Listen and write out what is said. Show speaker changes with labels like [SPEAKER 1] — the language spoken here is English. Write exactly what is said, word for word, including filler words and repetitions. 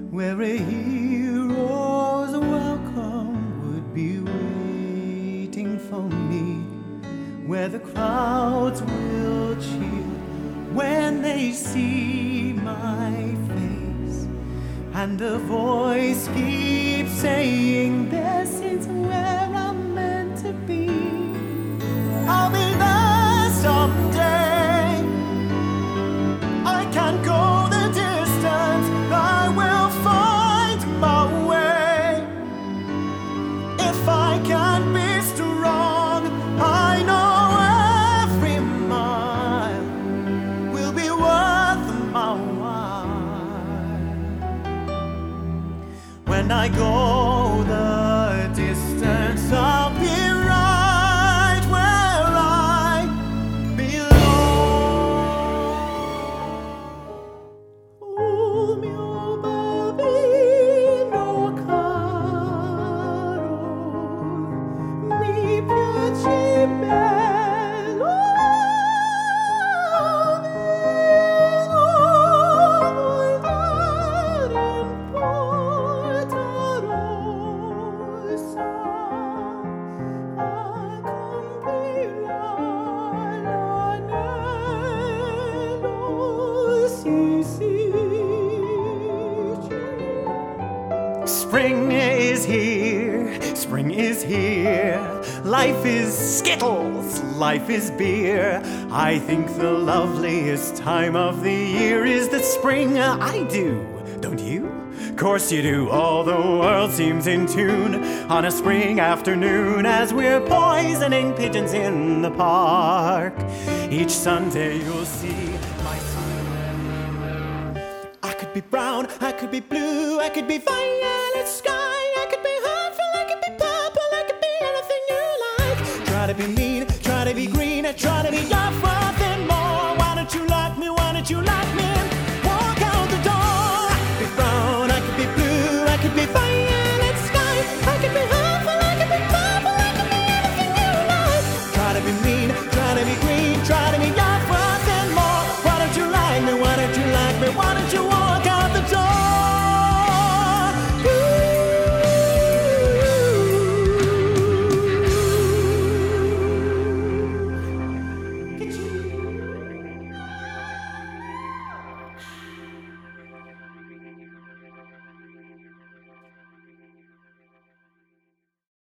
[SPEAKER 1] where a hero's welcome would be waiting for me, where the crowds will cheer when they see my face, and a voice keeps saying, this is where I'm meant to be. I'll be there someday. I can't go the distance, I will find my way. If I can't be strong, I know every mile will be worth my while. When I go the distance, I'll be right where I belong. Oh mio bambino caro, mi piace bello, meno vuoi dare in Porta Rossa a compirare l'anello, sì, sì, Spring is here, spring is here. Life is skittles, life is beer. I think the loveliest time of the year is the spring. I do, don't you? Course you do. All the world seems in tune on a spring afternoon as we're poisoning pigeons in the park. Each Sunday you'll see my I could be brown, I could be blue, I could be violet sky, I could be hopeful, I could be purple, I could be anything you like. Try to be mean, try to be green, try to be young.